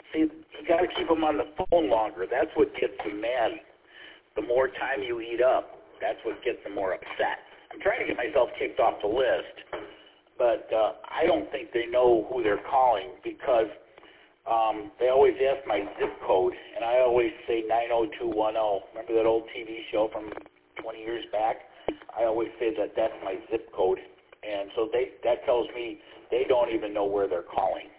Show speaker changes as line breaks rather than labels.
See, you got to keep them on the phone longer. That's what gets them mad. The more time you eat up, that's what gets them more upset. I'm trying to get myself kicked off the list, but I don't think they know who they're calling because they always ask my zip code, and I always say 90210. Remember that old TV show from 20 years back? I always say that that's my zip code, and so that tells me they don't even know where they're calling.